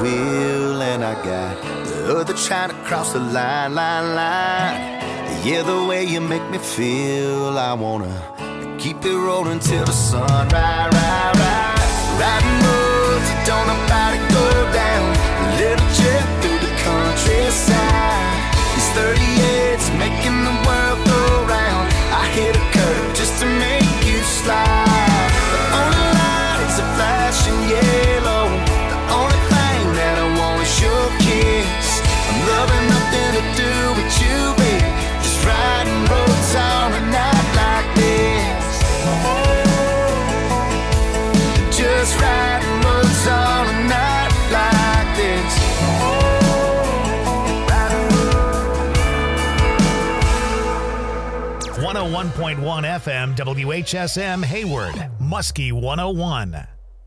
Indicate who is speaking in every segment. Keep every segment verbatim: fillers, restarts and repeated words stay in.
Speaker 1: feeling I got. The other trying to cross the line, line, line. Yeah, the way you make me feel, I wanna keep it rolling till the sun, right, right, right. Riding roads that don't nobody go down. A little jet through the countryside. These thirty-eights making the world go round. I hit a curve just to make you slide. The only light is a flashing yellow. The only thing that I want is your kiss. I'm loving nothing to do with you, baby. Just riding roads on a night like this. Just riding roads on a night like this.
Speaker 2: one oh one point one F M W H S M Hayward, Muskie one oh one.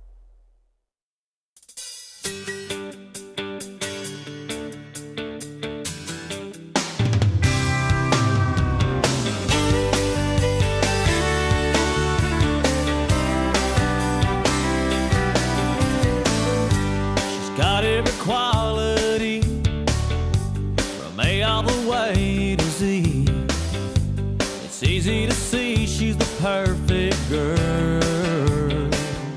Speaker 3: She's got every quality from A all the way to Z. It's easy to see she's the perfect girl.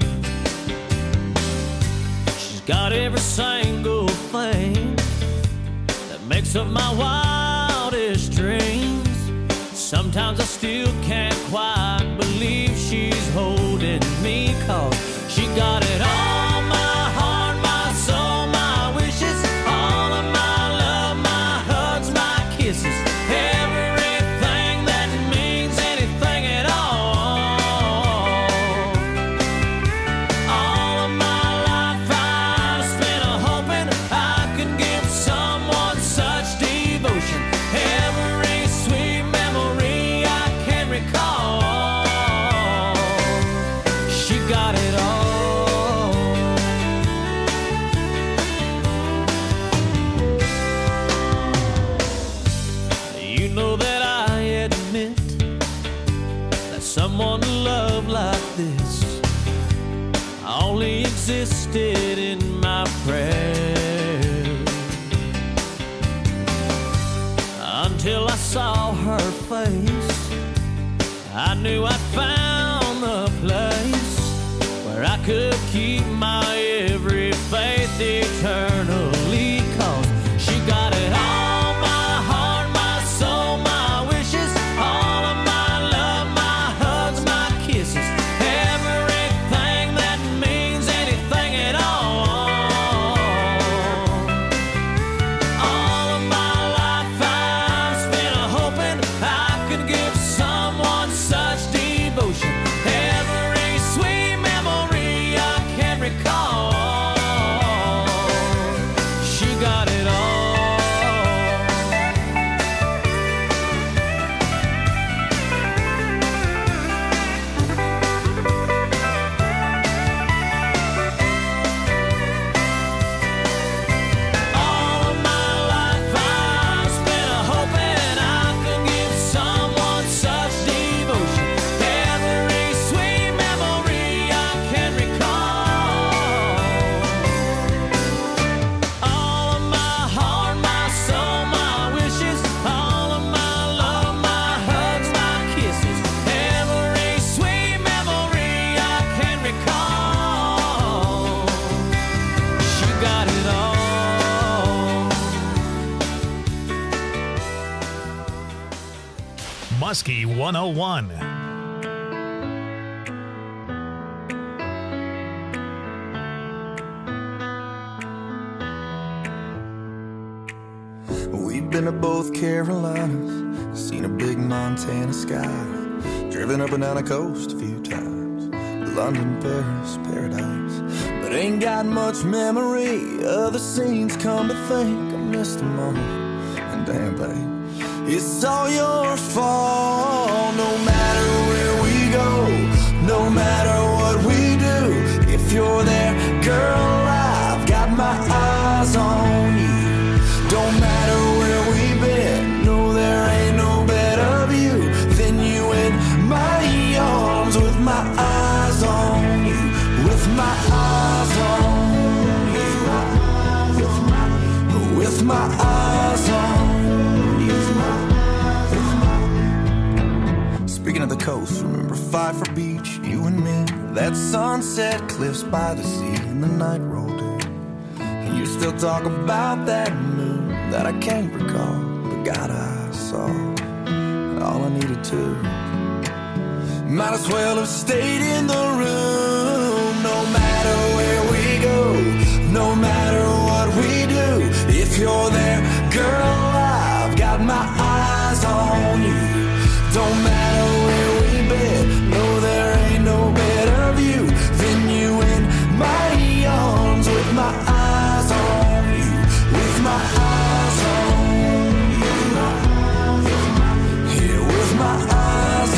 Speaker 3: She's got every single thing that makes up my wildest dreams. Sometimes I still can't quite believe she's holding me, 'cause she got it all, my heart, my soul, my wishes, all of my love, my hugs, my kisses, everything that means anything at all. All of my life I've spent hoping I could give someone such devotion. Every sweet memory I can recall, she got it all. You know that I admit that someone to love like this only existed in my prayers, until I saw her face. I knew I'd found the place where I could keep my every faith eternally, 'cause she got it all, my heart, my soul, my wishes, all of my love, my hugs, my kisses, everything that means anything at all. All of my life I've spent hoping I could give someone such devotion. Every sweet memory I can recall, she got it all. All of my life I've spent hoping I could give someone such devotion. Every sweet memory I can recall. All of my heart, my soul, my wishes, all of my love, my hugs, my kisses, every sweet memory I can recall. She got it all.
Speaker 2: Muskie one oh one.
Speaker 1: We've been to both Carolinas, seen a big Montana sky, driven up and down the coast a few times, London, Paris, paradise. But ain't got much memory of the scenes, come to think I missed them all. And damn, babe, it's all your fault. No matter where we go, no matter what we do, if you're there, girl, I've got my eyes on you. Don't matter where we've been, no, there ain't no better view than you in my arms, with my eyes on you, with my eyes on you.
Speaker 4: that sunset cliffs by the sea and the night rolled in. And you still talk about that moon that I can't recall, but God, I saw all I needed to. Might as well have stayed in the room. No matter where we go, no matter what we do, if you're there, girl, I've got my eyes on you. Don't matter where we've been, no, there ain't no better view than you in my arms, with my eyes on you, with my eyes on you, yeah, with my eyes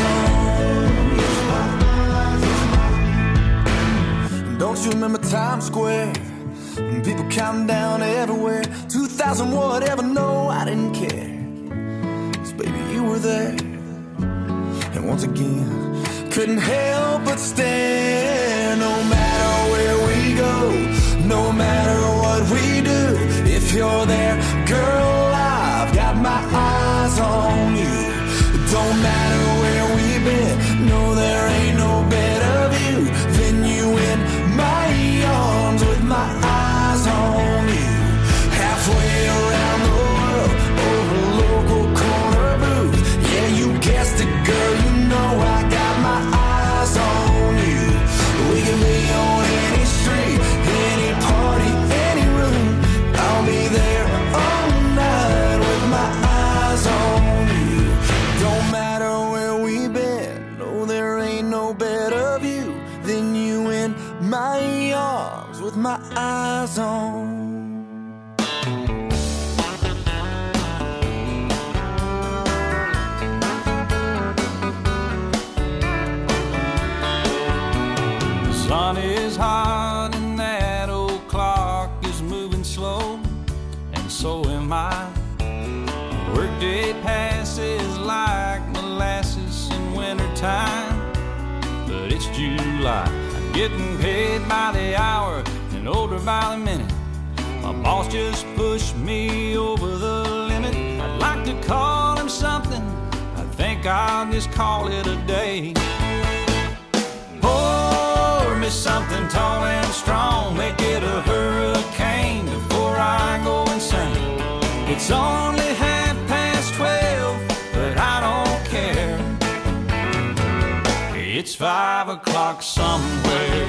Speaker 4: on you. Don't you remember Times Square? People counting down everywhere, two thousand whatever, no, I didn't care, 'cause baby, you were there. And once again, couldn't help but stare. No matter where we go, no matter what we do, if you're there, girl, I've got my eyes on you. Don't matter where we've been, no, there ain't no better view than you in my arms, with my eyes on you. Halfway around the world, over local corner booth. Yeah, you guessed it, girl, you know I got my eyes on you. We can be on any street, any party, any room. I'll be there all night with my eyes on you. Don't matter where we've been, no, there ain't no better view than you in my arms, with my eyes on.
Speaker 5: Sun is hot and that old clock is moving slow, and so am I. Workday passes like molasses in wintertime, but it's July. I'm getting paid by the hour and older by the minute. My boss just pushed me over the limit. I'd like to call him something, I think I'll just call it a day. Pour me something tall and strong, make it a hurricane before I go insane. It's only half past twelve, but I don't care. It's five o'clock somewhere.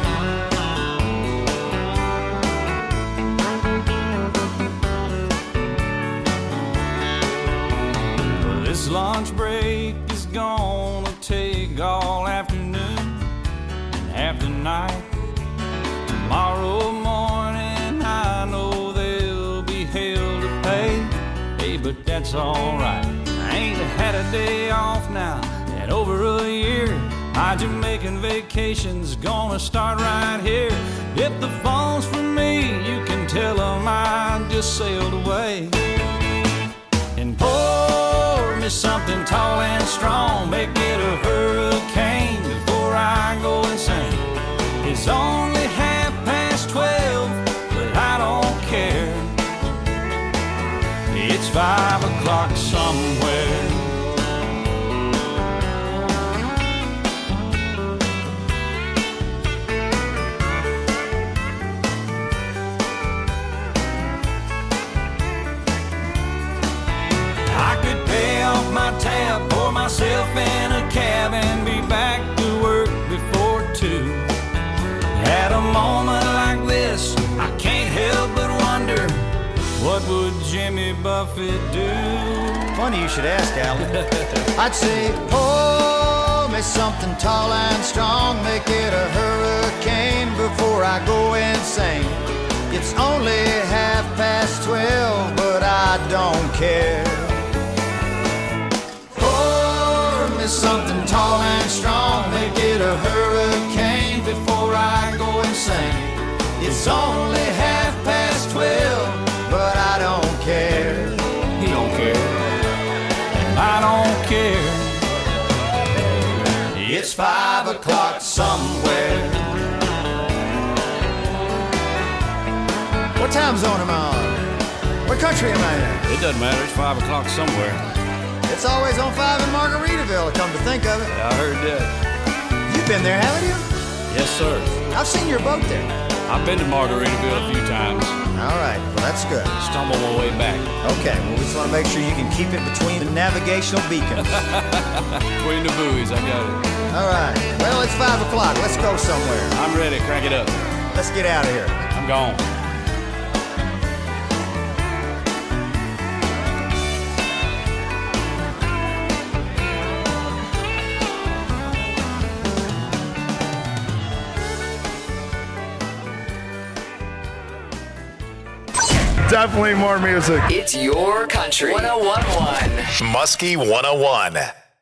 Speaker 5: Well, this lunch break is gonna take all afternoon and half the night. Tomorrow morning I know there'll be hell to pay. Hey, but that's alright. I ain't had a day off now in over a year. My Jamaican vacation's gonna start right here. If the phone's for me, you can tell them I just sailed away. And pour me something tall and strong, make it a hurricane before I go insane. It's only half past twelve, but I don't care. It's five o'clock somewhere. I could pay off my tab, pour myself in a cab, and be back to work before two. At a moment like this, I can't help but wonder, what would Jimmy Buffett do?
Speaker 6: Funny you should ask, Alan. I'd say, pour me something tall and strong, make it a hurricane before I go insane. It's only half past twelve, but I don't care. Pour me something tall and strong, make it a hurricane before I go insane. It's only half past twelve, but I don't care.
Speaker 5: He don't care, and I don't care.
Speaker 6: It's five o'clock somewhere. What time zone am I on? What country am I in?
Speaker 5: It doesn't matter, it's five o'clock somewhere.
Speaker 6: It's always on five in Margaritaville, come to think of it.
Speaker 5: Yeah, I heard that.
Speaker 6: You've been there, haven't you?
Speaker 5: Yes, sir.
Speaker 6: I've seen your boat there.
Speaker 5: I've been to Margaritaville a few times.
Speaker 6: All right, well, that's good.
Speaker 5: Stumbled my way back.
Speaker 6: Okay, well, we just want to make sure you can keep it between the navigational beacons.
Speaker 5: Between the buoys, I got it.
Speaker 6: All right, well, it's five o'clock. Let's go somewhere.
Speaker 5: I'm ready. Crank it up.
Speaker 6: Let's get out of here.
Speaker 5: I'm gone.
Speaker 7: Definitely more music.
Speaker 8: It's your country. one oh one point one.
Speaker 2: Muskie one oh one.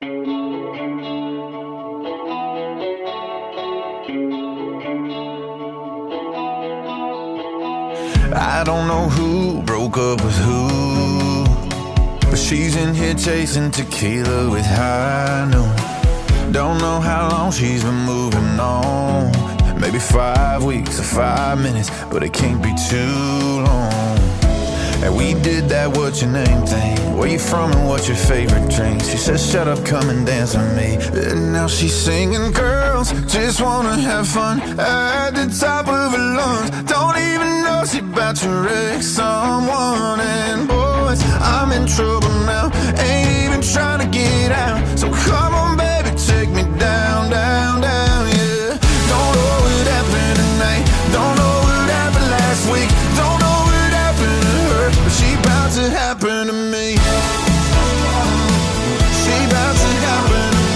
Speaker 4: I don't know who broke up with who, but she's in here chasing tequila with high noon. Don't know how long she's been moving on. Maybe five weeks or five minutes, but it can't be too long. And we did that what's your name thing. Where you from and what's your favorite drink? She said shut up, come and dance with me. And now she's singing, girls just wanna have fun at the top of her lungs. Don't even know she about to wreck someone. And boys, I'm in trouble now, ain't even trying to get out. So come on baby, take me down, down, down, yeah. Don't know what happened tonight, don't know what happened last week, don't know what happened to her, but she about to happen to me. She about to happen to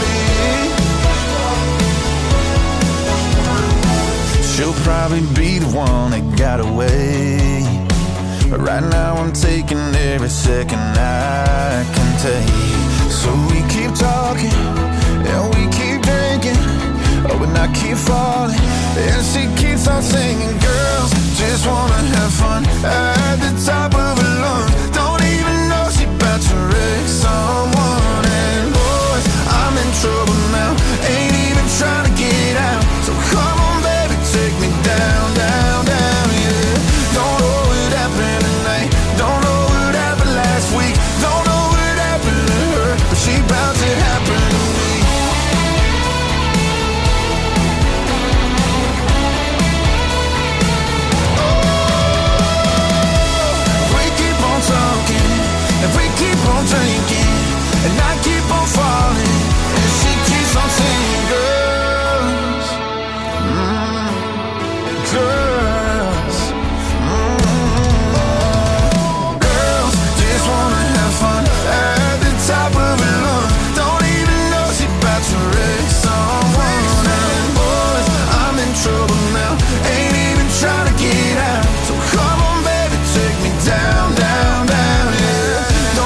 Speaker 4: me. She'll probably be the one that got away, but right now I'm taking every second I can take. So we keep talking and we keep drinking, oh, but I keep falling, and she keeps on singing. Girls just wanna have fun at the top of her lungs. Don't even know she about to wreck someone. And boys, I'm in trouble now, ain't even trying to get out. So come on baby, take me down, down, down, yeah. Don't know what happened tonight, don't know what happened last week, don't know what happened to her, but she about to happen to me. If we keep on drinking, and I keep on falling, and she keeps on singing, girls, mm, girls, mm, girls just wanna have fun at the top of her lungs. Don't even know she about to wreck someone. And boys, I'm in trouble now, ain't even trying to get out. So come on baby, take me down, down, down, yeah.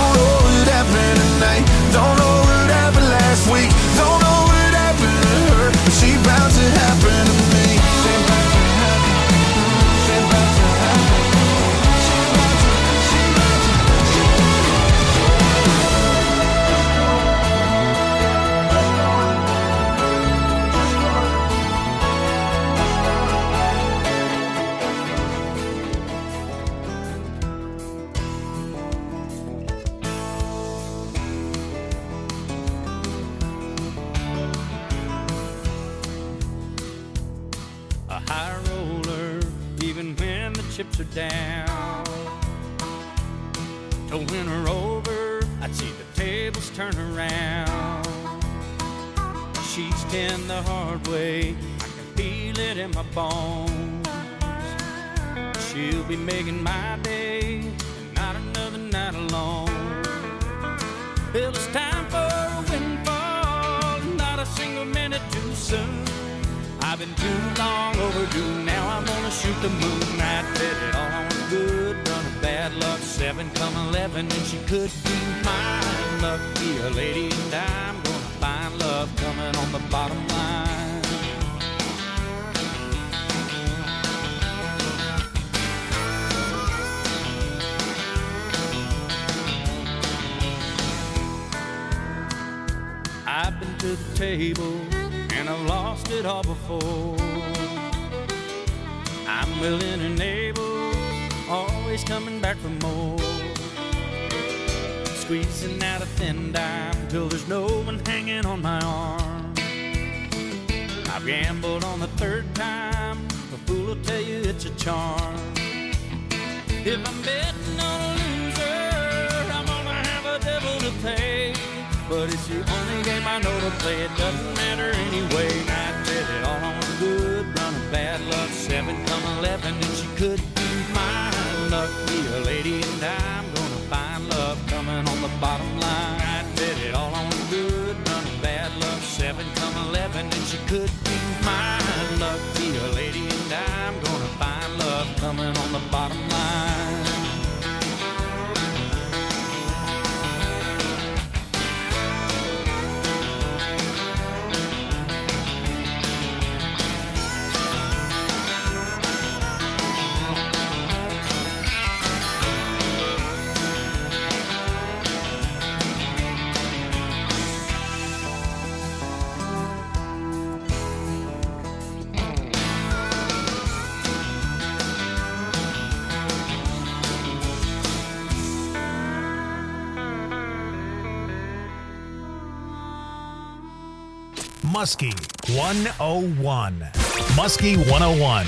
Speaker 4: Don't know what happened last week, don't know what happened to her, but she about to happen to me. She about to happen, she about to happen, she about to, she about
Speaker 3: chips are down. To win her over, I'd see the tables turn around. She's ten the hard way, I can feel it in my bones. She'll be making my day, and not another night alone. Well, it's time for a windfall, not a single minute too soon. I've been too long overdue, now I'm gonna shoot the moon. I bet it all on good, run a bad luck, seven come eleven, and she could be mine. Lucky a lady, and I'm gonna find love coming on the bottom line. I've been to the table, and I've lost it all before. I'm willing and able, always coming back for more. Squeezing out a thin dime till there's no one hanging on my arm. I
Speaker 5: I've gambled on the third time. A fool will tell you it's a charm. If I'm betting on a loser, I'm gonna have a devil to pay. But it's the only game I know to play. It doesn't matter anyway. I bet it all on the good run of bad luck. Seven come eleven, and she could be mine. Luck be a lady, and I'm gonna find love coming on the bottom line. I bet it all on the good run of bad luck. Seven come eleven, and she could be mine. Luck be a lady, and I'm gonna find love coming on the bottom line.
Speaker 2: Muskie one oh one. Muskie one oh one.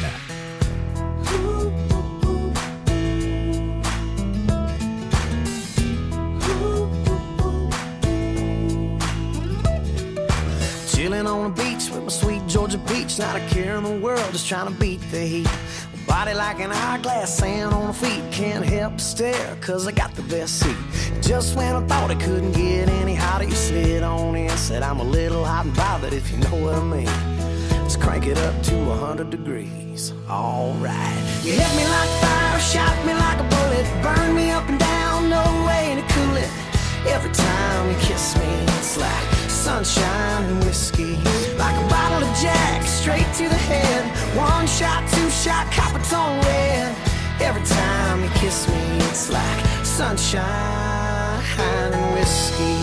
Speaker 9: Chilling on the beach with my sweet Georgia peach, not a care in the world, just trying to beat the heat. Body like an hourglass, sand on the feet, can't help but stare, cause I got the best seat. Just when I thought it couldn't get any hotter, you slid on in, said I'm a little hot and bothered, if you know what I mean. Let's crank it up to one hundred degrees, alright. You hit me like fire, shot me like a bullet, burn me up and down, no way to cool it. Every time you kiss me, it's like sunshine and whiskey, like a bottle of Jack, straight to the head. One shot, two shot, copper tone red. Every time you kiss me, it's like sunshine and whiskey.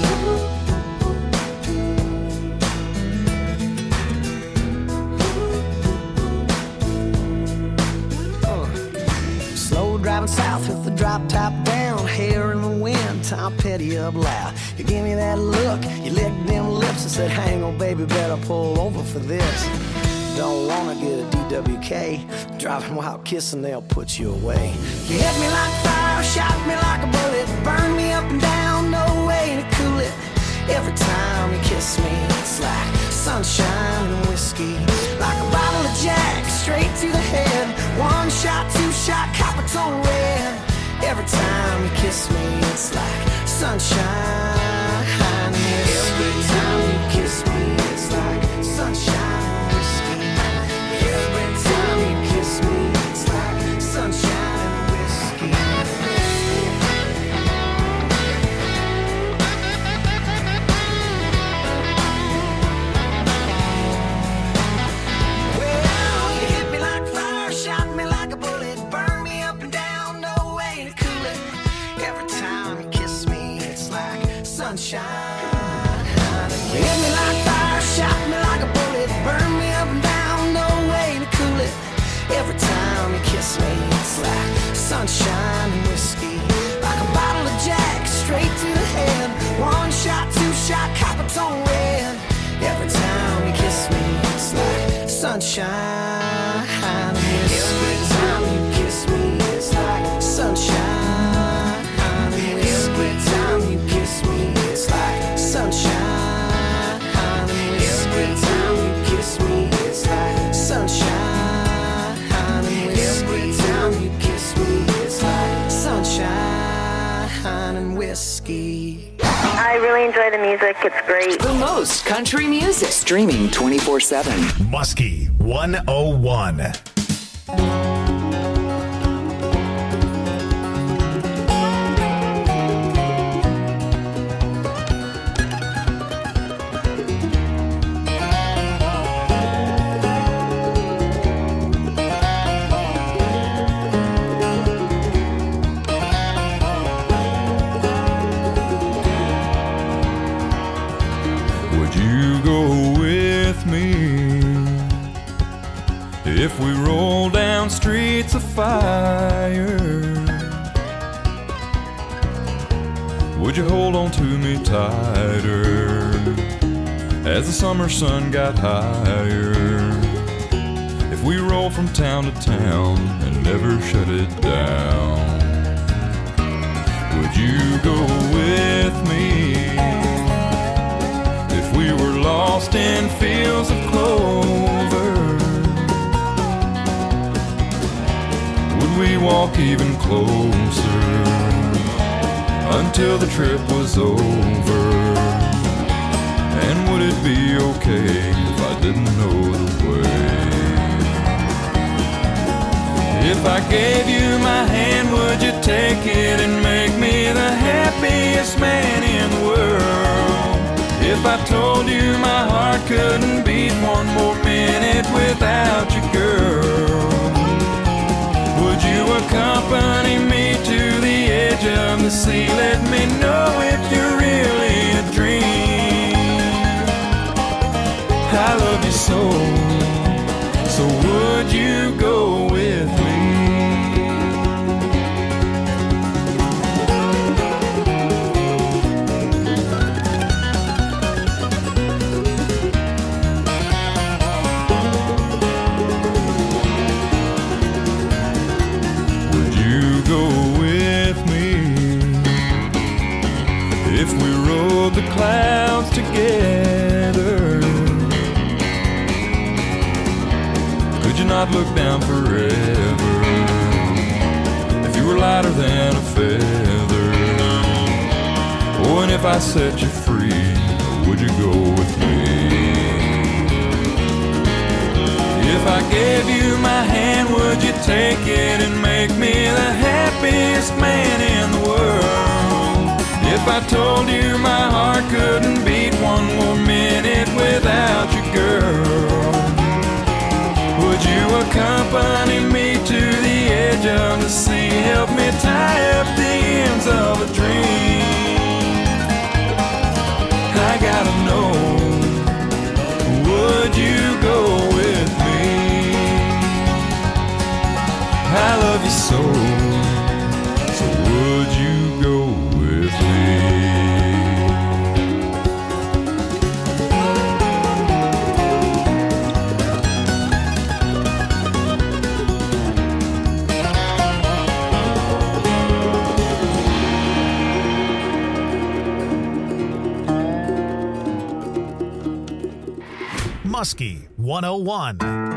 Speaker 9: Uh. Slow driving south with the drop top down, hair in the wind, Tom Petty up loud. You give me that look, you licked them lips and said, hang on baby, better pull over for this. Don't wanna get a D W K, driving while kissing, they'll put you away. You hit me like fire, shot me like a bullet, burn me up and down, no way to cool it. Every time you kiss me, it's like sunshine and whiskey, like a bottle of Jack, straight to the head. One shot, two shot, copper tone red. Every time you kiss me, it's like sunshine and whiskey. Every time you kiss me, it's like sunshine and whiskey. Every time you kiss me, it's like sunshine and whiskey. Well, you hit me like fire, shot me like a bullet, burn me up and down, no way to cool it. Every time you kiss me, it's like sunshine. You hit me like fire, shot me like a bullet, burn me up and down, no way to cool it. Every time you kiss me, it's like sunshine and whiskey, like a bottle of Jack, straight to the head. One shot, two shot, copper tone red. Every time you kiss me, it's like sunshine and whiskey. Every time you kiss me, it's like sunshine and whiskey. Every time you kiss me, it's like sunshine and whiskey. Every time you kiss me, it's like sunshine and whiskey. Every time you kiss me, it's like sunshine and whiskey.
Speaker 10: I really enjoy the music. It's great.
Speaker 8: The most country music. Streaming twenty-four seven.
Speaker 2: Muskie one oh one.
Speaker 11: Would you go with me if we roll down streets of fire? Would you hold on to me tighter as the summer sun got higher. If we roll from town to town and never shut it down, would you go with me? If we were lost in fields of clover, would we walk even closer until the trip was over? And would it be okay if I didn't know the way? If I gave you my hand, would you take it and make me the happiest man in the world? If I told you my heart couldn't beat one more minute without you, girl, would you accompany me to the edge of the sea? Let me know if you're really a dream. I love you so, so would you go with me? Would you go with me if we rode the clouds together? Could you not look down forever if you were lighter than a feather? Oh, and if I set you free, would you go with me? If I gave you my hand, would you take it and make me the happiest man in the world? If I told you my heart couldn't beat one more minute without you, girl, would you accompany me to the edge of the sea? Help me tie up the ends of a dream. I gotta know, would you go with me? I love you so, so would you go with me?
Speaker 2: Muskie one oh one.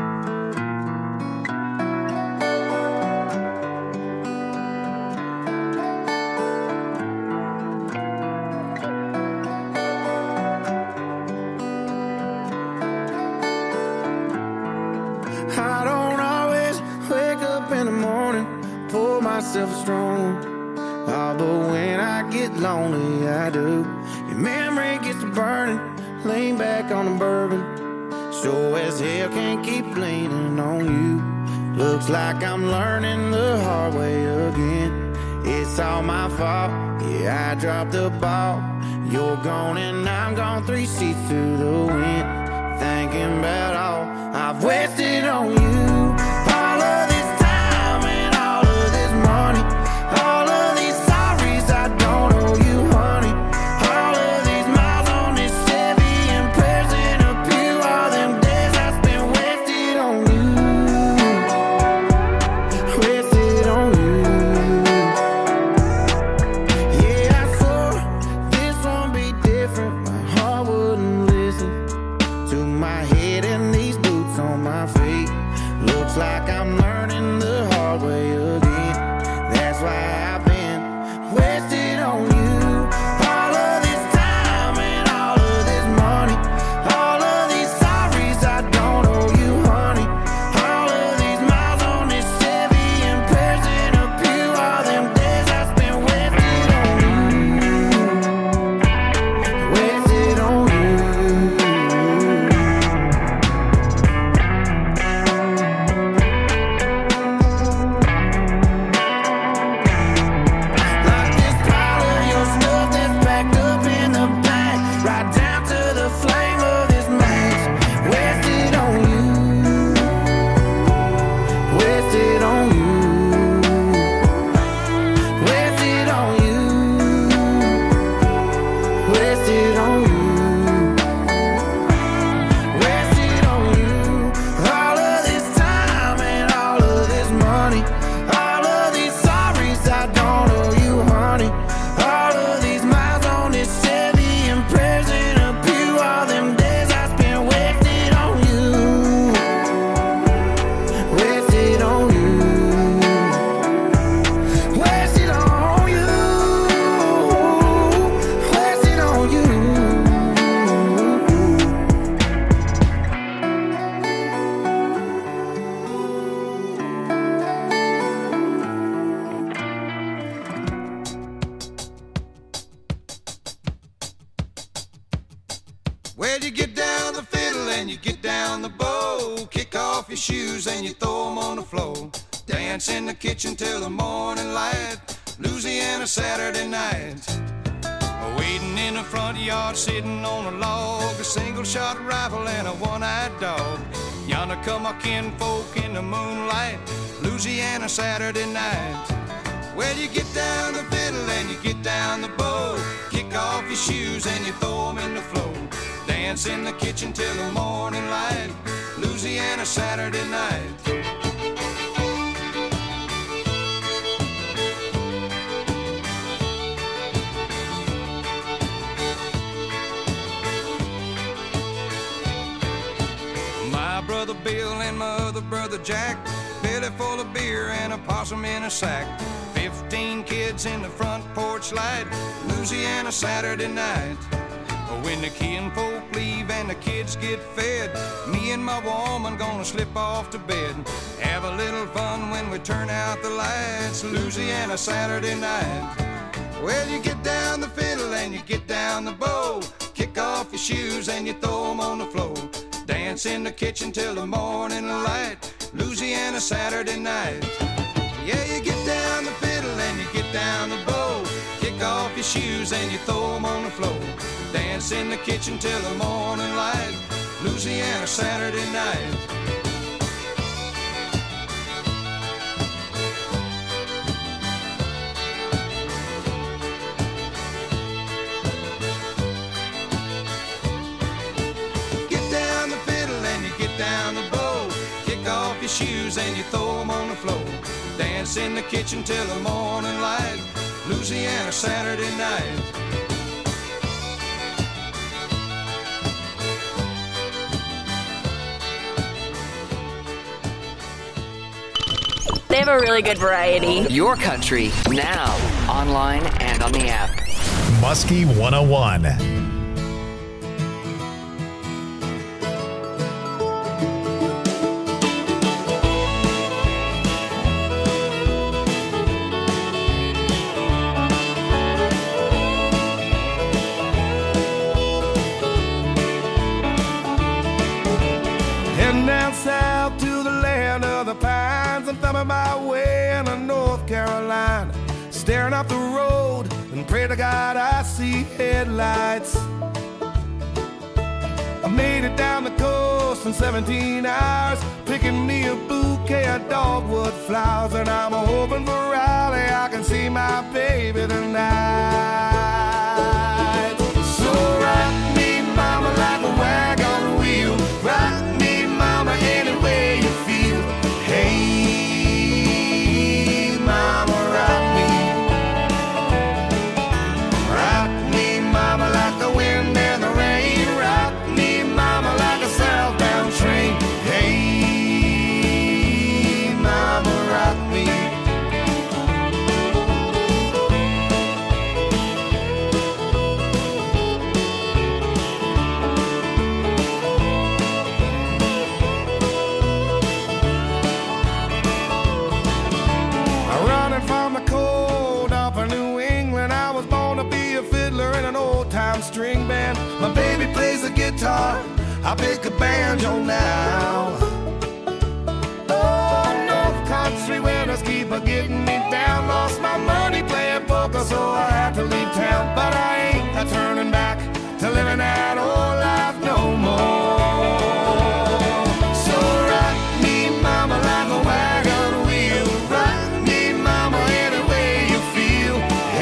Speaker 12: I don't always wake up in the morning, pour myself a strong. Oh, but when I get lonely, I do. Your memory gets to burning, lean back on the bourbon. Sure as hell can't keep leaning on you. Looks like I'm learning the hard way again. It's all my fault, yeah, I dropped the ball. You're gone and I'm gone, three seats to the wind. Thinking about all I've wasted on you. All of this time and all of this money, all of these sorries I don't owe you, honey. All of these miles on this Chevy and prayers in a pew, all them days I spent wasted on you, wasted on you. Yeah, I swore this won't be different. My heart wouldn't listen to my head and these boots on my feet. Looks like I'm learning the hard way again. That's why I've been wasted on you. All of this time and all of this money, all of these sorries I don't owe you, honey. All of these miles on this Chevy and prayers in a pew, all them days I spent wasted on you, wasted on you.
Speaker 13: Well, you get down the fiddle and you get down the bow. Kick off your shoes and you throw them on the floor. Dance in the kitchen till the morning light. Louisiana Saturday night. Waiting in the front yard, sitting on a log. A single-shot rifle and a one-eyed dog. Yonder come our kinfolk in the moonlight. Louisiana Saturday night. Well, you get down the fiddle and you get down the bow. Kick off your shoes and you throw them in the floor. Dance in the kitchen till the morning light. Louisiana Saturday night. My brother Bill and my other brother Jack, belly full of beer and a possum in a sack. Fifteen kids in the front porch light. Louisiana Saturday night. When the kinfolk leave and the kids get fed, me and my woman gonna slip off to bed. Have a little fun when we turn out the lights. Louisiana Saturday night. Well, you get down the fiddle and you get down the bow. Kick off your shoes and you throw them on the floor. Dance in the kitchen till the morning light. Louisiana Saturday night. Yeah, you get down the fiddle and you get down the bow. Kick off your shoes and you throw them on the floor. Dance in the kitchen till the morning light. Louisiana Saturday night. Get down the fiddle and you get down the bow. Kick off your shoes and you throw them on the floor. Dance in the kitchen till the morning light. Louisiana Saturday night.
Speaker 14: They have a really good variety.
Speaker 8: Your country, now, online and on the app.
Speaker 2: Muskie one oh one.
Speaker 12: Heading down south to the land of the pines. I'm thumbing my way into North Carolina. Staring up the road and pray to God I see headlights. I made it down the coast in seventeen hours, picking me a bouquet of dogwood flowers. And I'm hoping for Raleigh I can see my baby tonight. So rock me, mama, like a wagon wheel. Rock me, mama, any way you feel. Hey, mama, rock me. Rock me, mama, like the wind and the rain. Rock me, mama, like a southbound train. Hey, mama, rock me. Running from the cold up in New England, I was born to be a fiddler in an old-time string band. My baby plays the guitar, I pick a banjo now. Oh, North Country winters keep a getting me down. Lost my money playing poker, so I had to leave town. But I ain't a turning back to living that old life no more. So rock me, mama, like a wagon wheel. Rock me, mama, any way you feel.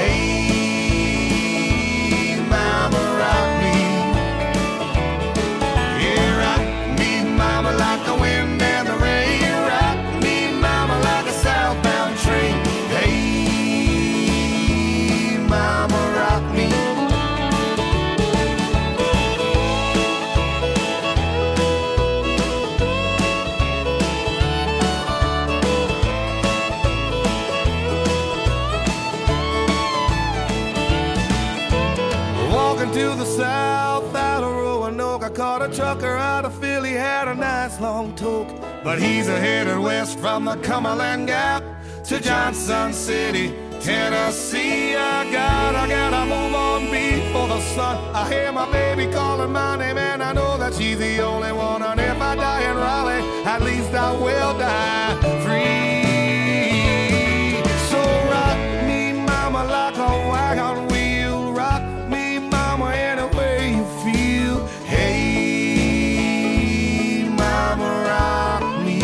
Speaker 12: Hey, mama, rock me. Yeah, rock me, mama, like the wind and the rain. Rock me, mama, like a southbound train. Hey, mama, rock me. Walking to the south out of Roanoke, I caught a trucker out of Philly, had a nice long toke. But he's a headed west from the Cumberland Gap to Johnson City
Speaker 4: Tennessee, I got, I gotta move on before the sun. I hear my baby calling my name, and I know that she's the only one. And if I die in Raleigh, at least I will die free. So rock me, mama, like a wagon wheel. Rock me, mama, any way you feel. Hey, mama, rock me.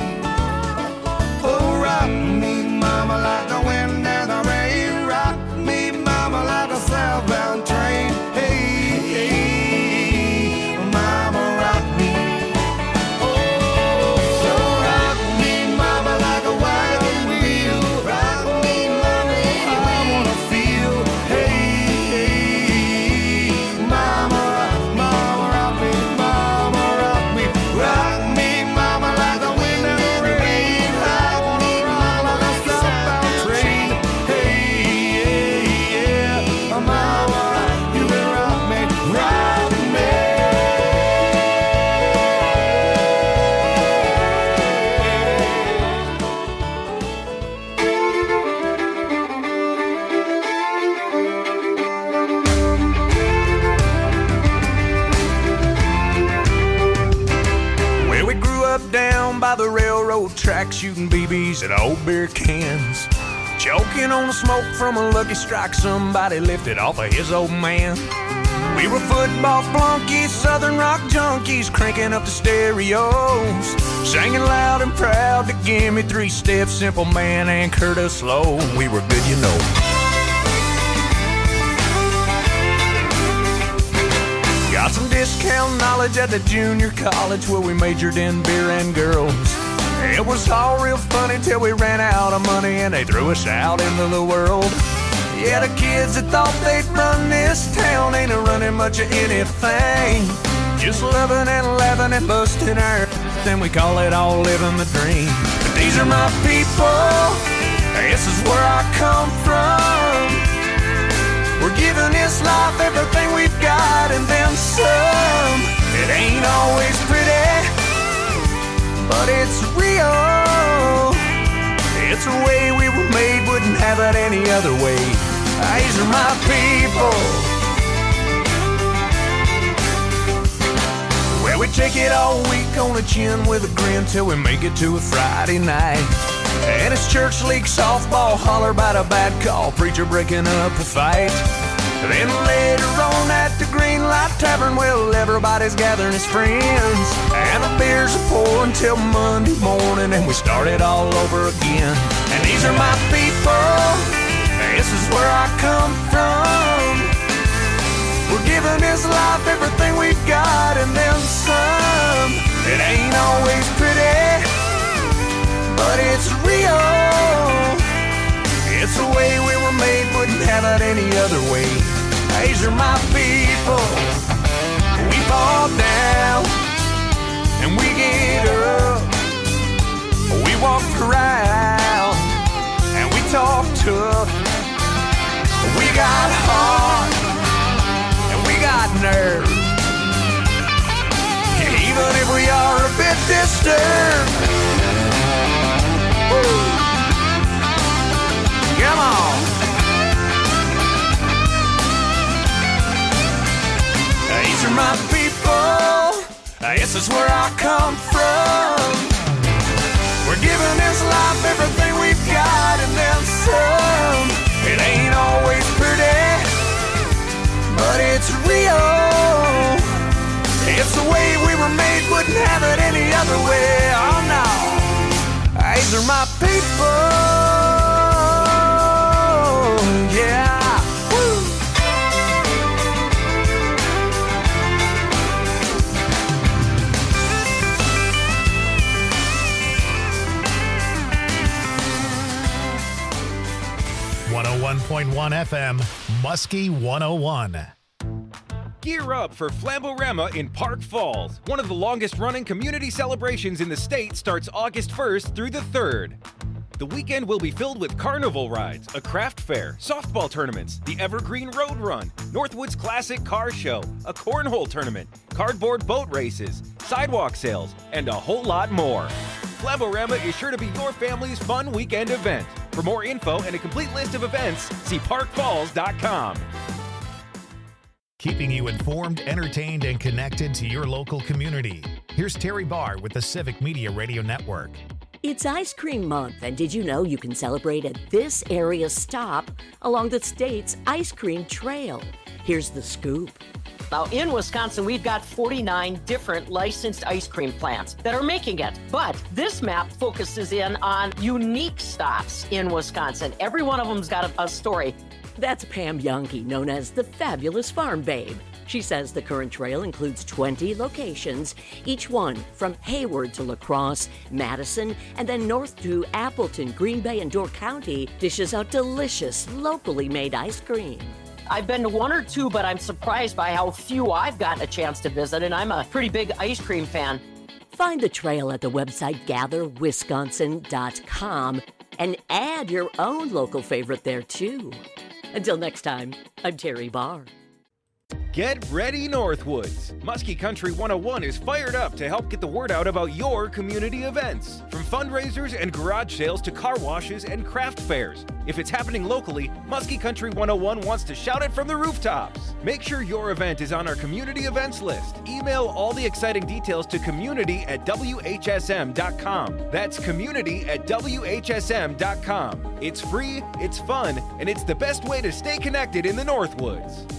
Speaker 4: Oh, rock me, mama, like the wind and the rain. Rock me, mama, like a southbound train. Hey, hey, mama, rock me. Oh, so rock me, mama, like a wagon wheel. Rock me, mama, I wanna feel. Hey, hey, mama, mama, rock me, mama, rock me. Rock me, mama, like the wind and the rain. I wanna rock like a southbound train. Hey, yeah, yeah, mama, you can rock me, rock me.
Speaker 5: Well, we grew up down by the railroad track, shooting B Bs at old beer cans. Choking on the smoke from a Lucky Strike somebody lifted off of his old man. We were football flunkies, southern rock junkies, cranking up the stereos, singing loud and proud to Give Me Three Steps, Simple Man, and Curtis Slow. We were good, you know. Got some discount knowledge at the junior college where we majored in beer and girls. It was all real funny till we ran out of money and they threw us out into the world. Yeah, the kids that thought they'd run this town ain't a running much of anything. Just loving and laughing and busting our then we call it all living the dream. But these are my people, this is where I come from. We're giving this life everything we've got and then some. It ain't always pretty, but it's real. It's the way we were made, wouldn't have it any other way. These are my people. Well, we take it all week on the chin with a grin till we make it to a Friday night. And it's church league softball, holler about a bad call, preacher breaking up a fight. Then later on at the Green Light Tavern, well, everybody's gathering his friends, and the beers are pouring till Monday morning, and we start it all over again. And these are my people, this is where I come from. We're giving this life everything we've got and then some. It ain't always pretty, but it's real. It's the way we were made, wouldn't have it any other way. These are my people. We fall down and we get up. We walk around and we talk tough. We got heart and we got nerve. Even if we are a bit disturbed. Woo. Come on. These are my people. This is where I come from. We're giving this life everything we've got and then some. It ain't always pretty, but it's real. It's the way we were made, wouldn't have it any other way. Oh no. These are my people. Yeah. Woo.
Speaker 2: one oh one point one F M, Muskie one oh one.
Speaker 15: Gear up for Flamborama in Park Falls. One of the longest-running community celebrations in the state starts August first through the third. The weekend will be filled with carnival rides, a craft fair, softball tournaments, the Evergreen Road Run, Northwoods Classic Car Show, a cornhole tournament, cardboard boat races, sidewalk sales, and a whole lot more. Flamborama is sure to be your family's fun weekend event. For more info and a complete list of events, see park falls dot com.
Speaker 2: Keeping you informed, entertained, and connected to your local community. Here's Terry Barr with the Civic Media Radio Network.
Speaker 16: It's Ice Cream Month, and did you know you can celebrate at this area stop along the state's ice cream trail? Here's the scoop.
Speaker 17: Now, in Wisconsin, we've got forty-nine different licensed ice cream plants that are making it. But this map focuses in on unique stops in Wisconsin. Every one of them's got a, a story.
Speaker 16: That's Pam Youngke, known as the Fabulous Farm Babe. She says the current trail includes twenty locations, each one from Hayward to La Crosse, Madison, and then north to Appleton, Green Bay, and Door County dishes out delicious, locally made ice cream.
Speaker 17: I've been to one or two, but I'm surprised by how few I've gotten a chance to visit, and I'm a pretty big ice cream fan.
Speaker 16: Find the trail at the website gather wisconsin dot com and add your own local favorite there, too. Until next time, I'm Terry Barr.
Speaker 15: Get ready, Northwoods! Muskie Country one oh one is fired up to help get the word out about your community events. From fundraisers and garage sales to car washes and craft fairs. If it's happening locally, Muskie Country one oh one wants to shout it from the rooftops. Make sure your event is on our community events list. Email all the exciting details to community at W H S M dot com. That's community at W H S M dot com. It's free, it's fun, and it's the best way to stay connected in the Northwoods.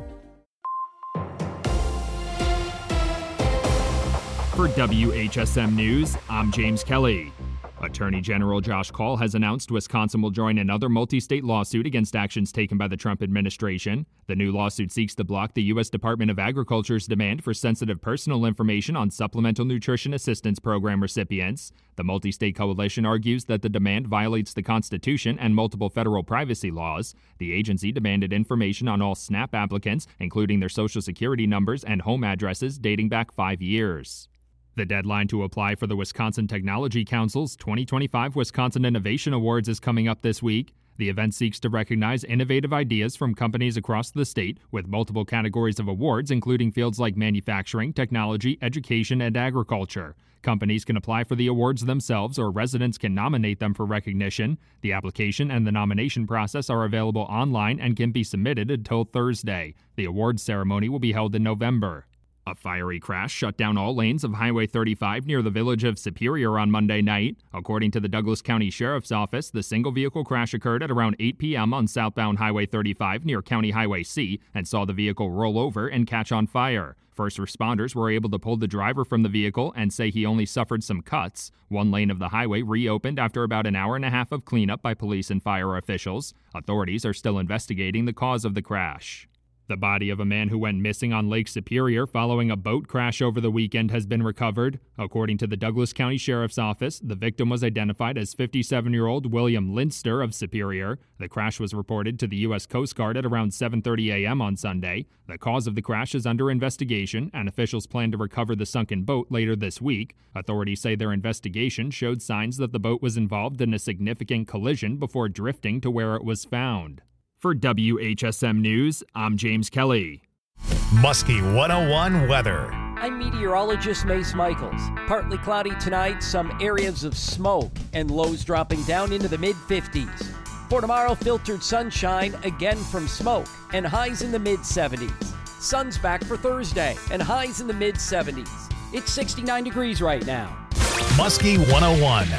Speaker 18: For W H S M News, I'm James Kelly. Attorney General Josh Kaul has announced Wisconsin will join another multi-state lawsuit against actions taken by the Trump administration. The new lawsuit seeks to block the U S Department of Agriculture's demand for sensitive personal information on Supplemental Nutrition Assistance Program recipients. The multi-state coalition argues that the demand violates the Constitution and multiple federal privacy laws. The agency demanded information on all SNAP applicants, including their Social Security numbers and home addresses dating back five years. The deadline to apply for the Wisconsin Technology Council's twenty twenty-five Wisconsin Innovation Awards is coming up this week. The event seeks to recognize innovative ideas from companies across the state with multiple categories of awards, including fields like manufacturing, technology, education, and agriculture. Companies can apply for the awards themselves, or residents can nominate them for recognition. The application and the nomination process are available online and can be submitted until Thursday. The awards ceremony will be held in November. A fiery crash shut down all lanes of Highway thirty-five near the village of Superior on Monday night. According to the Douglas County Sheriff's Office, the single-vehicle crash occurred at around eight p.m. on southbound Highway thirty-five near County Highway C and saw the vehicle roll over and catch on fire. First responders were able to pull the driver from the vehicle and say he only suffered some cuts. One lane of the highway reopened after about an hour and a half of cleanup by police and fire officials. Authorities are still investigating the cause of the crash. The body of a man who went missing on Lake Superior following a boat crash over the weekend has been recovered. According to the Douglas County Sheriff's Office, the victim was identified as fifty-seven-year-old William Linster of Superior. The crash was reported to the U S Coast Guard at around seven thirty a.m. on Sunday. The cause of the crash is under investigation, and officials plan to recover the sunken boat later this week. Authorities say their investigation showed signs that the boat was involved in a significant collision before drifting to where it was found. For W H S M News, I'm James Kelly.
Speaker 2: Muskie one oh one weather.
Speaker 19: I'm meteorologist Mace Michaels. Partly cloudy tonight, some areas of smoke, and lows dropping down into the mid fifties. For tomorrow, filtered sunshine, again from smoke, and highs in the mid seventies. Sun's back for Thursday, and highs in the mid seventies. It's sixty-nine degrees right now.
Speaker 2: Muskie one oh one.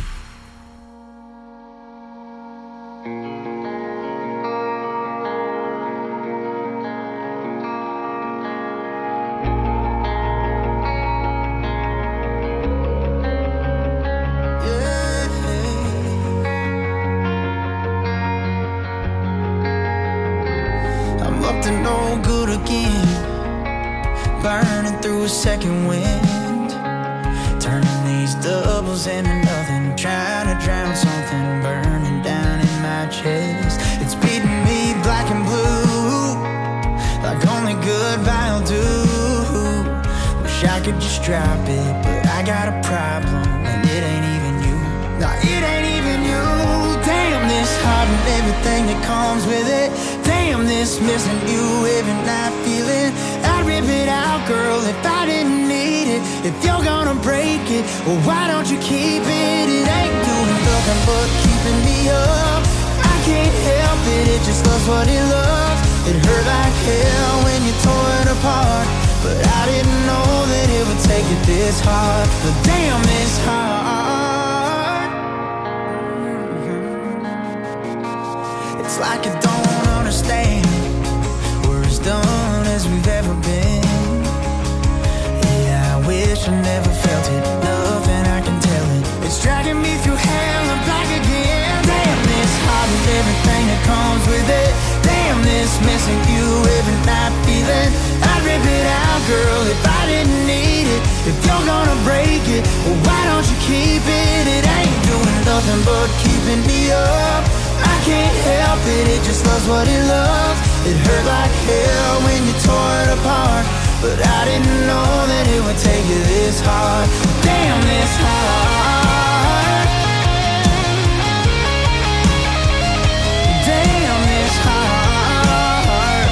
Speaker 4: Burning through a second wind, turning these doubles into nothing, trying to drown something burning down in my chest. It's beating me black and blue, like only goodbye will do. Wish I could just drop it, but I got a problem, and it ain't even you. No, it ain't even you. Damn this heart and everything that comes with it. Damn this missing you every night feeling. I'd rip it out, girl, if I didn't need it. If you're gonna break it, well, why don't you keep it? It ain't doing nothing but keep
Speaker 12: keeping me up. I can't help it, it just loves what it loves. It hurt like hell when you tore it apart, but I didn't know that it would take it this hard. But damn, it's hard. It's like you don't understand. We're as done as we've ever been. Yeah, I wish I never felt it. Love and I can tell it. It's dragging me through hell and back again. Damn, this heart with everything that comes with it. Damn, this missing you every night feeling. I'd rip it out, girl, if I didn't need it. If you're gonna break it, well, why don't you keep it? It ain't doing nothing but keeping me up. I can't help it, it just loves what it loves. It hurt like hell when you tore it apart, but I didn't know that it would take you this hard. Damn, this hard. Damn, this hard.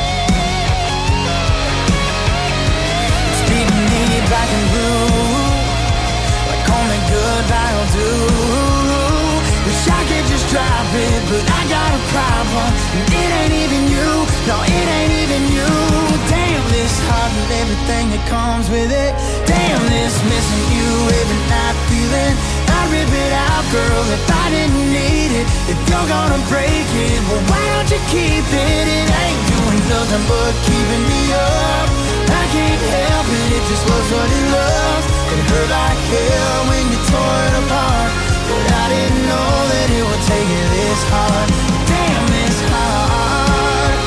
Speaker 12: It's beating me black and blue, like only goodbye will do. Wish I could just drop it, but I got a problem. And it ain't even you, no, it ain't even you. Damn, this heart and everything that comes with it. Damn, this missing you every night feeling. I'd rip it out, girl, if I didn't need it. If you're gonna break it, well, why don't you keep it? It ain't doing nothing but keeping me up. I can't help it, it just loves what it loves. It hurt like hell when you tore it apart, but I didn't know that it would take it this hard. Damn, this hard.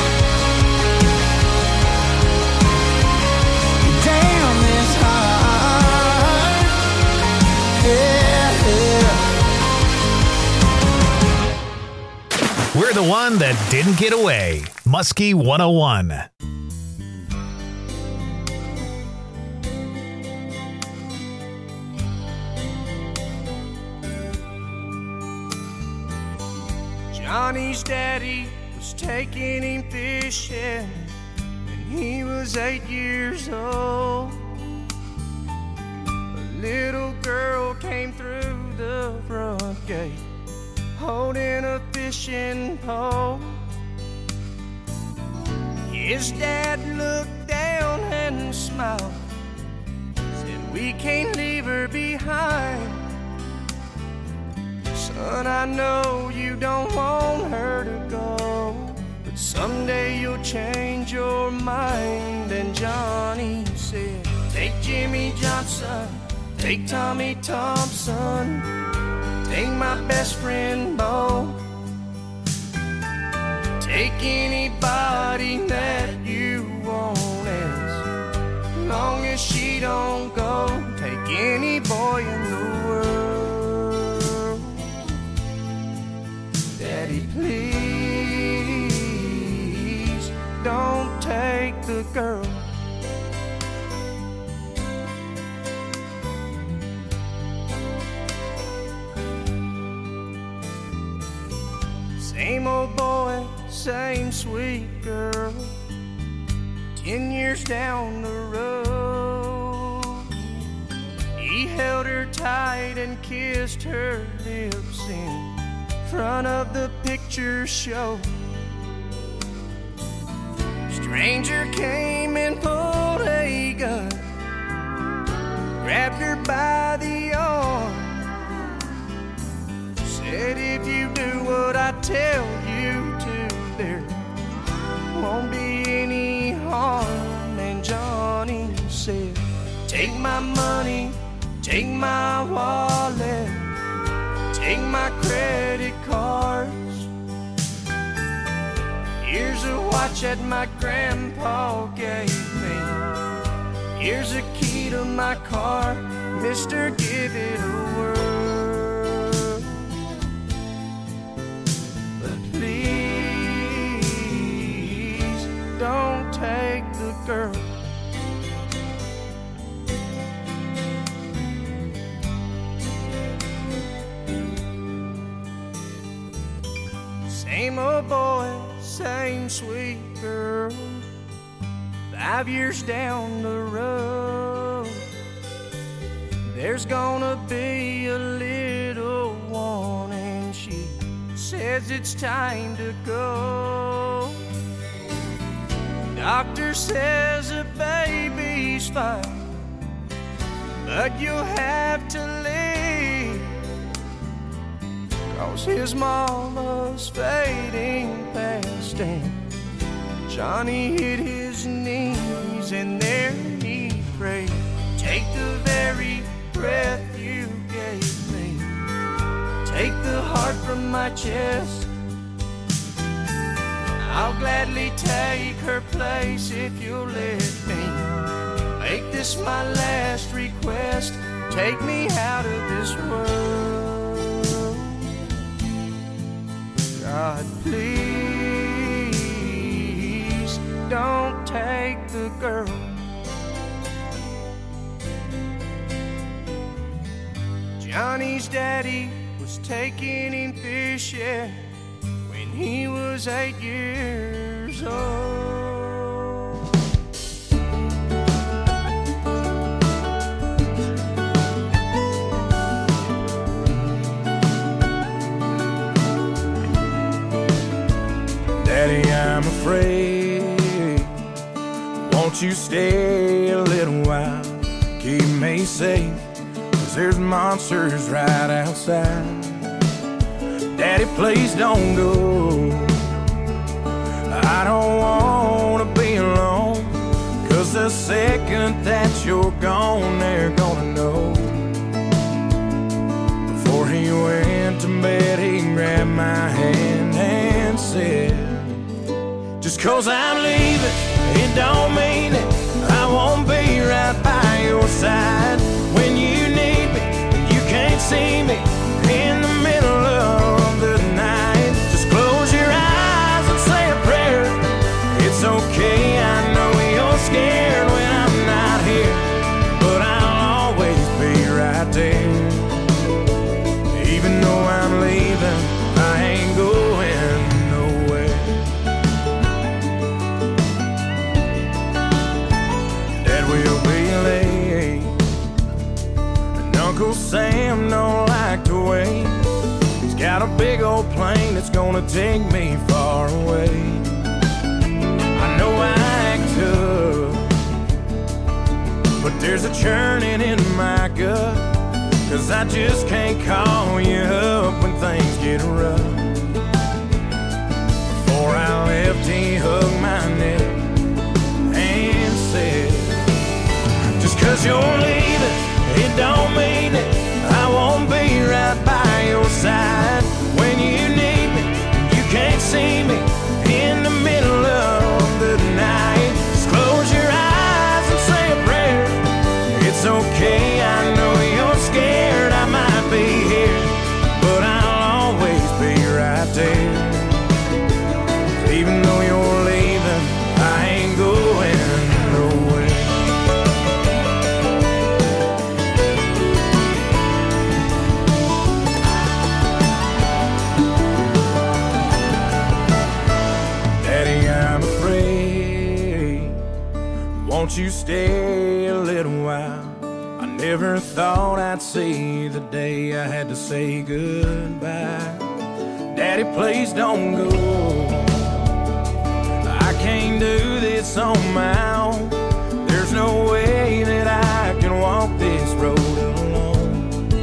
Speaker 12: Damn, this hard. Yeah, yeah.
Speaker 2: We're the one that didn't get away. Muskie one oh one.
Speaker 20: Johnny's daddy was taking him fishing when he was eight years old. A little girl came through the front gate holding a fishing pole. His dad looked down and smiled, said, "We can't leave her behind. Son, I know you don't want her to go, but someday you'll change your mind." And Johnny said, "Take Jimmy Johnson, take Tommy Thompson, take my best friend Bo, take anybody that you want, as long as she don't go. Take any boy in the world. Daddy, please don't take the girl." Same old boy, same sweet girl. Ten years down the road, he held her tight and kissed her lips in front of the picture show. Stranger came and pulled a gun, grabbed her by the arm, said, "If you do what I tell you to, there won't be any harm." And Johnny said, "Take my money, take my wallet, take my credit cards. Here's a watch that my grandpa gave me. Here's a key to my car. Mister, give it a whirl. But please don't take the girl." Same old boy, same sweet girl. Five years down the road, there's gonna be a little one, and she says it's time to go. Doctor says the baby's fine, but you'll have to leave, 'cause his mama's fading fast. And Johnny hit his knees and there he prayed, take the very breath you gave me, take the heart from my chest. I'll gladly take her place if you'll let me make this my last request. Take me out of this world. God, please don't take the girl. Johnny's daddy was taking him fishing when he was eight years old. Daddy, I'm afraid. Won't you stay a little while? Keep me safe, 'cause there's monsters right outside. Daddy, please don't go. I don't wanna be alone, 'cause the second that you're gone, they're gonna know. Before he went to bed, he grabbed my hand and said, just 'cause I'm leaving, it don't mean it. I won't be right by your side when you need me and you can't see me in the middle of the night. Just close your eyes and say a prayer. It's okay, I know you're scared when I'm not here, but I'll always be right there. Even though I'm leaving, I ain't going nowhere. Dad will be late, and Uncle Sam don't like to wait. He's got a big old plane that's gonna take me far away. I know I act tough, but there's a churning in my gut, 'cause I just can't call you up when things get rough. Before I left, he hugged my neck and said, just 'cause you're leaving, it don't mean it. I won't be right by your side when you need me. You can't see me in the middle of the night. Just close your eyes and say a prayer. It's okay, I know you're scared. I might be here, but I'll always be right there. Even though you're leaving, I ain't going nowhere. Daddy, I'm afraid. Won't you stay a little while? I never thought I'd see the day I had to say goodbye. Daddy, please don't go. I can't do this on my own. There's no way that I can walk this road alone.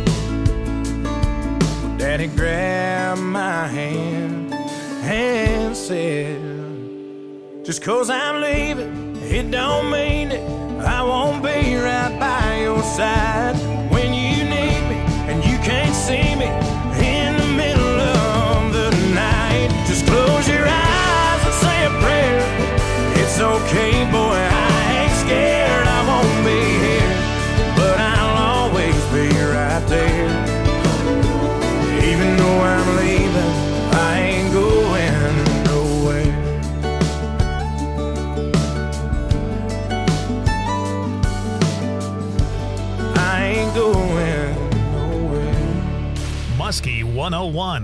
Speaker 20: Daddy grabbed my hand and said, just 'cause I'm leaving, it don't mean it. I won't be right by your side when you need me and you can't see me in the middle of the night. Just close your eyes and say a prayer. It's okay, boy, I ain't scared. I won't be here, but I'll always be right there. Even though I'm leaving, I ain't going nowhere. I ain't going nowhere.
Speaker 2: Muskie one oh one.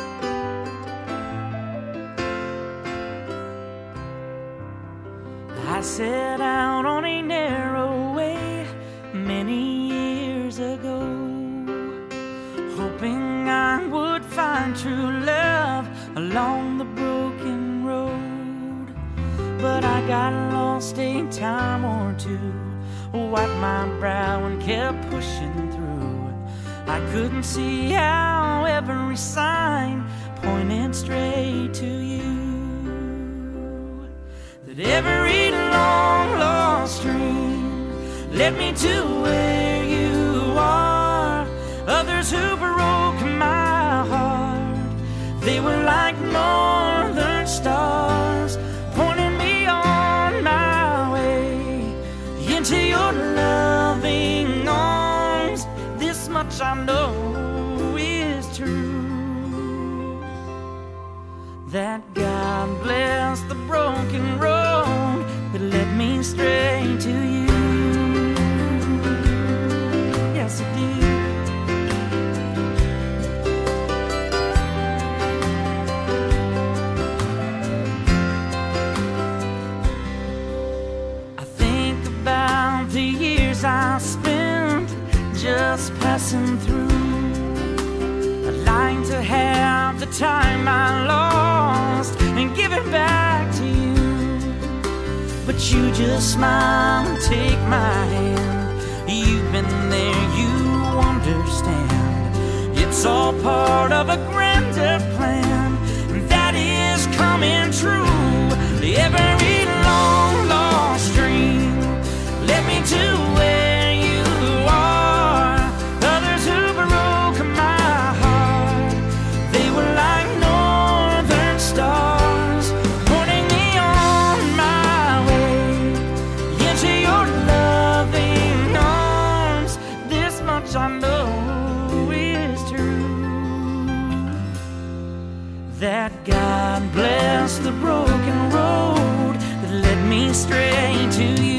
Speaker 17: I
Speaker 21: I set out on a narrow way many years ago, hoping I would find true love along the broken road. But I got lost a time or two, wiped my brow and kept pushing through. I couldn't see how every sign pointed straight to you. That every long lost dream led me to where you are. Others who broke my heart, they were like northern stars, pointing me on my way into your loving arms. This much I know is true, that God bless the broken road that led me straight to you. Yes, it did. I think about the years I spent just passing through, lying to have the time I lost and give it back to you. But you just smile and take my hand. You've been there, you understand. It's all part of a grander plan that is coming true. Every long lost dream led me to where you are. Others who broke my heart, they were like northern stars, pointing me on my way into your loving arms. This much I know is true, that God bless the broken road that led me straight to you.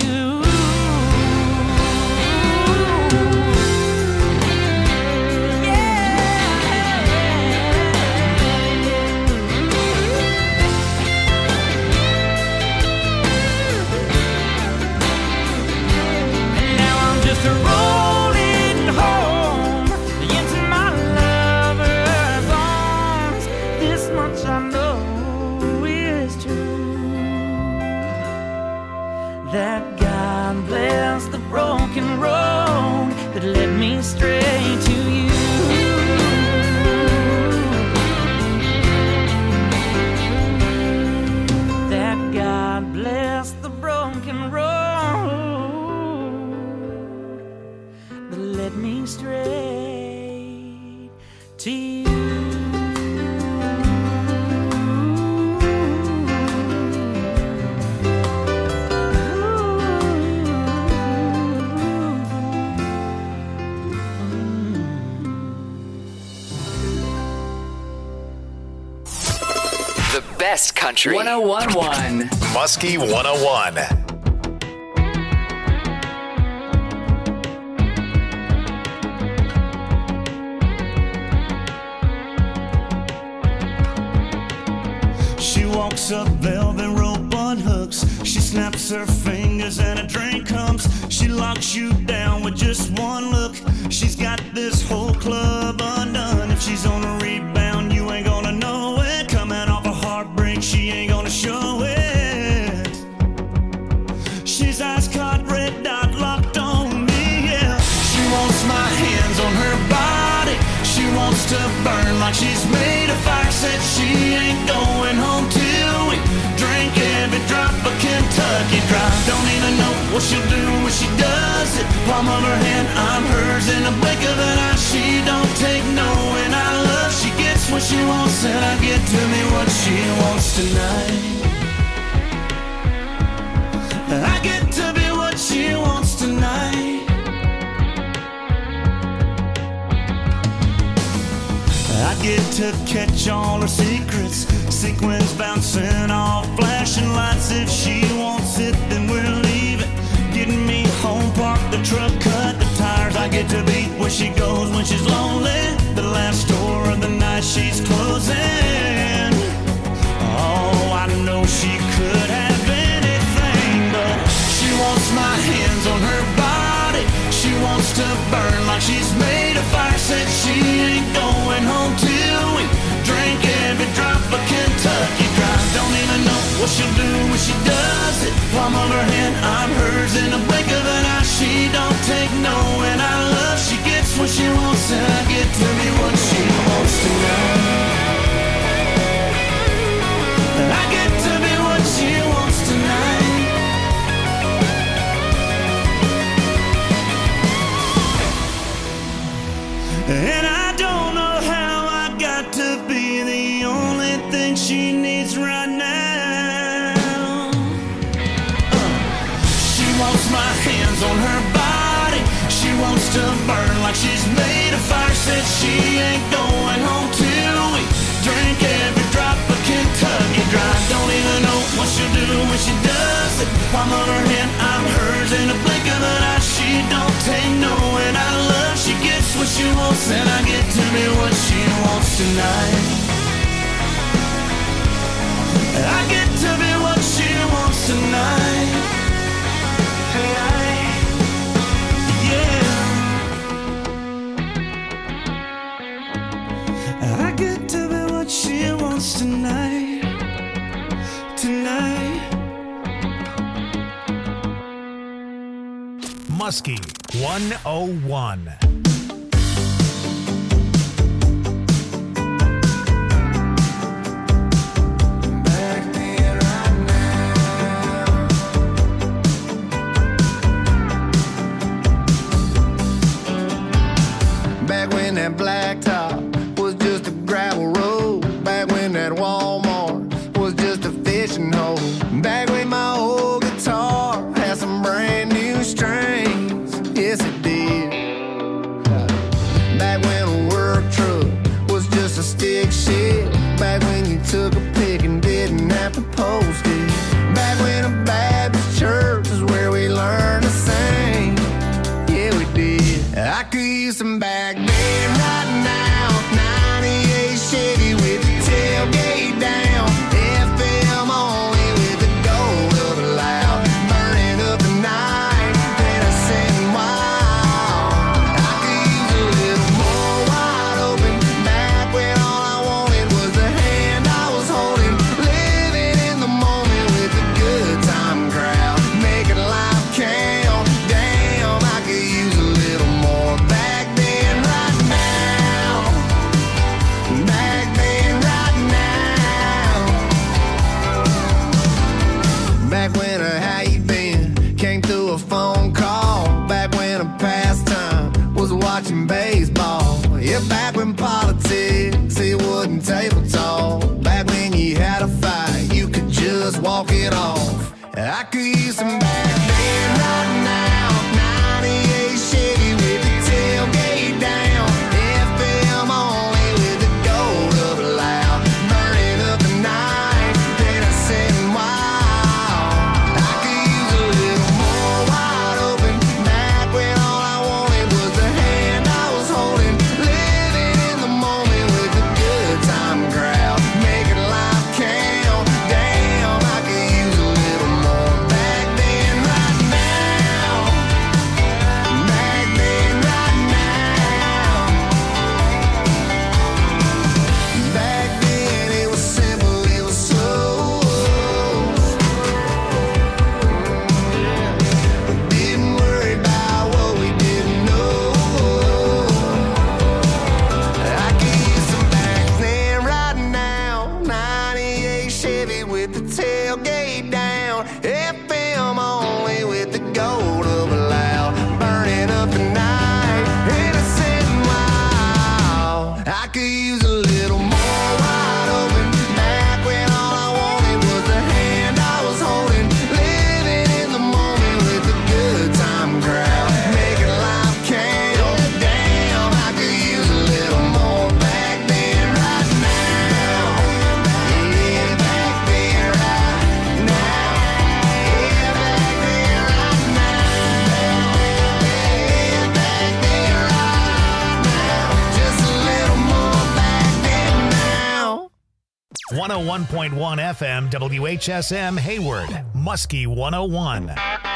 Speaker 21: Rolling home into my lover's arms. This much I know is true, that God bless the broken road that led me straight to you. That God bless the broken road led me straight to you.
Speaker 8: The best country.
Speaker 22: one oh one point one.
Speaker 2: Muskie one oh one.
Speaker 23: Walks up velvet rope on hooks. She snaps her fingers and a drink comes. She locks you down with just one look. She's got this whole club undone. If she's on a rebound, you ain't gonna know it. Coming off a heartbreak, she ain't gonna show it. She's ice caught, red dot locked on me, yeah. She wants my hands on her body. She wants to burn like she's made of fire. Said she ain't going home till we drink every drop of Kentucky Dry. Don't even know what she'll do when she does it. Palm of her hand, I'm hers in the blink of an eye. She don't take no and I love. She gets what she wants and I get to me what she wants tonight. I get to be what she wants tonight. I get to catch all her secrets. Sequins bouncing off flashing lights. If she wants it, then we're leaving. Getting me home, park the truck, cut the tires. I get to be where she goes when she's lonely. The last store of the night she's closing. Oh, I know she could have anything, but hers in the blink of an eye. She don't take no, and I love. She gets what she wants, and I get to be what she wants tonight. I get to be what she wants tonight. And I don't know how I got to be the only thing she needs right now. uh, She wants my hands on her body. She wants to burn like she's made of fire. Said she ain't going home till we drink every drop of Kentucky Dry. Don't even know what she'll do when she does it. Palm of her hand, I'm hers in the blink of an eye. She don't take no, and I love. She gets what she wants, and I get to be what she wants tonight. I get to be what she wants tonight. Tonight, yeah. I get to be what she wants tonight. Tonight.
Speaker 2: Muskie one oh one.
Speaker 12: Back when that blacktop was just a gravel road. Back when that Walmart was just a fishing hole. Back when my old guitar had some brand new strings. Yes, it did. Back when a work truck was just a stick shift. Back when you took a pic and didn't have to post it. Back when a Baptist church was where we learned to sing. Yeah, we did. I could use some back then right now. ninety-eight Chevy with the tailgate down. F M only with the gold of a loud. Burning up the night, then I sitting wild. I could use a little more wide open. Back when all I wanted was the hand I was holding. Living in the moment with the good time crowd. Making life count. Damn, I could use a little more back then right now. Back then right now. Back when a how you been came through a phone call. Back when a pastime was watching baseball. Yeah, back when politics, it wasn't table talk. Back when you had a fight, you could just walk it off. I could use some back then right now. ninety-eight Chevy with the tailgate down. F M only with the gold of a loud. Burning up the night, then I sitting wild. I could use a little more wide open. Back when all I wanted was the hand I was holding. Living in the moment with the good time crowd. Making life count. Damn, I could use a little more back then right now. Back then right now. Back then it was simple, it was slow. We didn't worry about what we didn't know. I could use some back then right now. ninety-eight Chevy with the tailgate down. F M only with the gold of a loud. Burning up the night, innocent wild. I could use a little more wide open. Back when all I wanted was the hand I was holding. Living in the moment with the good time crowd. Making life count. Damn, I could use a little more back then right now. Yeah, back then right now. Yeah, back then right now. Yeah, back then right now. Just a little more back then now.
Speaker 2: one oh one point one F M W H S M Hayward, Muskie one oh one.